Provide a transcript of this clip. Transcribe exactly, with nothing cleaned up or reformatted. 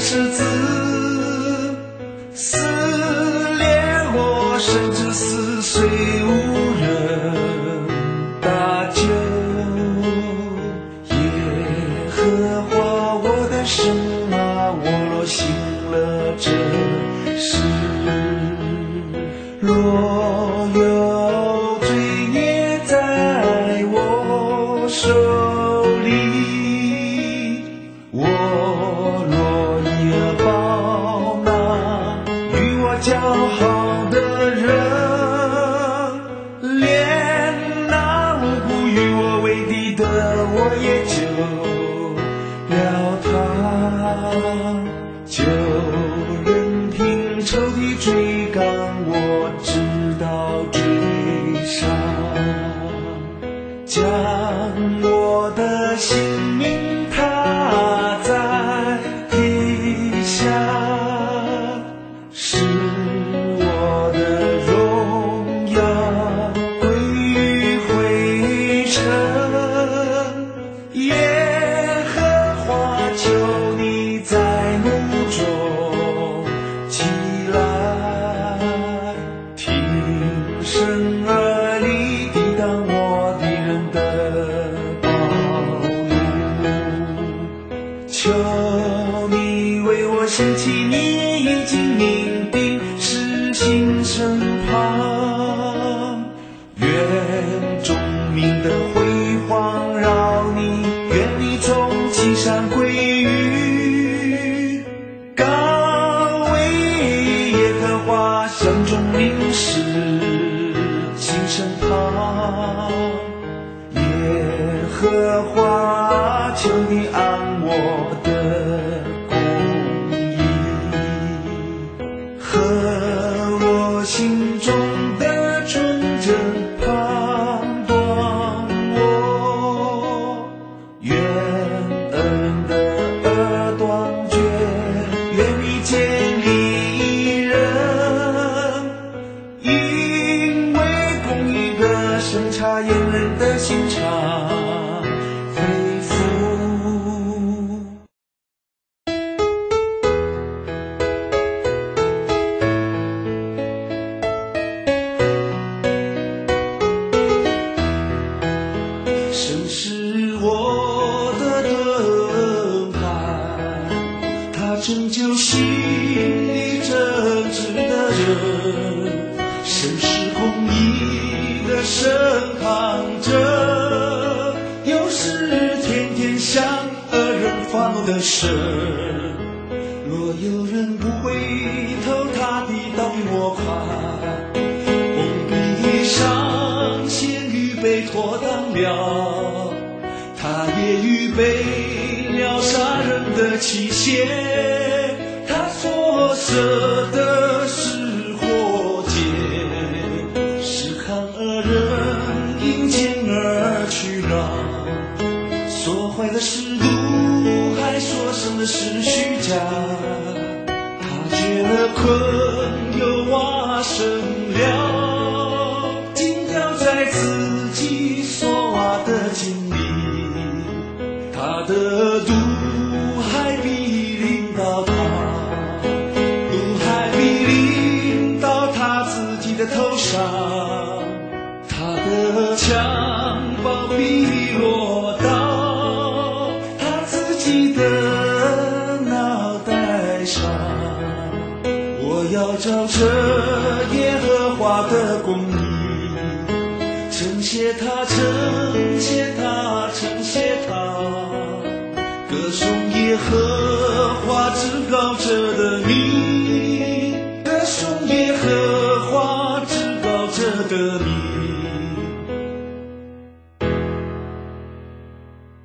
十字，撕裂我，甚至撕碎无人搭救。耶和华我的神啊，我若行了这事，若有罪孽在我手里，我若也报那与我交好的人，连那无故与我为敌的，我也救了他。就任凭仇敌追赶我，直到追上，将我的性命踏在地下，使我的荣耀归于灰尘。耶和华，求你在怒中起来，挺身而立，抵挡我敌人的暴怒。求你为我兴起，你已经命定施行审判。愿众民的辉煌绕你，愿你从其上归于高位。耶和华向众民施行审判。耶和华，求你按我的公义和我心中的纯真判断我。愿恶人的恶断绝，愿你建立义人，因为公义的审查严人的心肠恢复。神是我的盾牌，他拯救心里正直的人。神是公义的审判者，又是天天向恶人发怒的神。若有人不回头，他的道比我快，瓮比上先预备妥当了，他也预备了杀人的器械，他所设的是火箭，是看恶人因见而去让，所怀的是毒害，所生的是虚假。他掘了坑，又挖深了，竟掉在自己所挖的井里。他的毒害必临到他，毒害必临到他自己的头上，他的枪炮必落到他自己的脑袋上。我要照着耶和华的公义，称谢他，称谢他，称谢他，歌颂耶和华至高者的名，歌颂耶和华至高者的名。